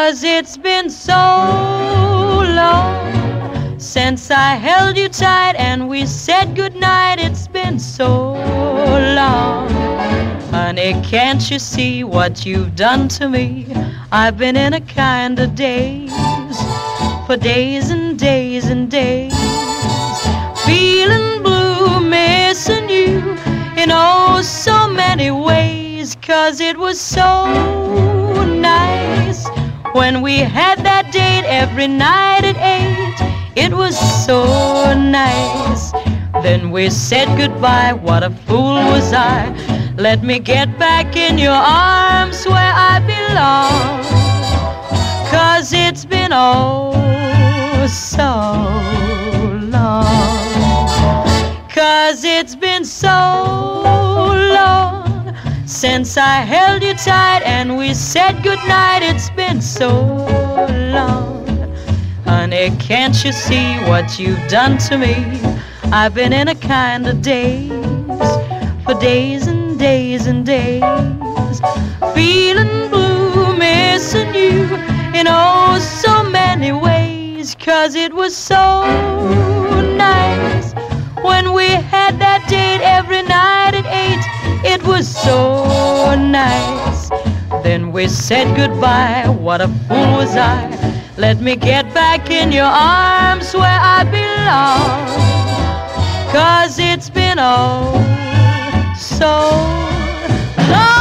'Cause it's been so long since I held you tight and we said goodnight. It's been so long. Honey, can't you see what you've done to me? I've been in a kind of daze for days and days and days, feeling blue, missing you in oh so many ways. 'Cause it was so nice when we had that date every night at 8. It was so nice. Then we said goodbye. What a fool was I. Let me get back in your arms where I belong. 'Cause it's been oh so long. 'Cause it's been so long since I held you tight and we said goodnight. It's been so long. Honey, can't you see what you've done to me? I've been in a kind of daze for days and days and days, feeling blue, missing you in oh so many ways. 'Cause it was so nice when we had that date every night at 8. It was so nice. Then we said goodbye. What a fool was I. Let me get back in your arms where I belong. 'Cause it's been oh so long.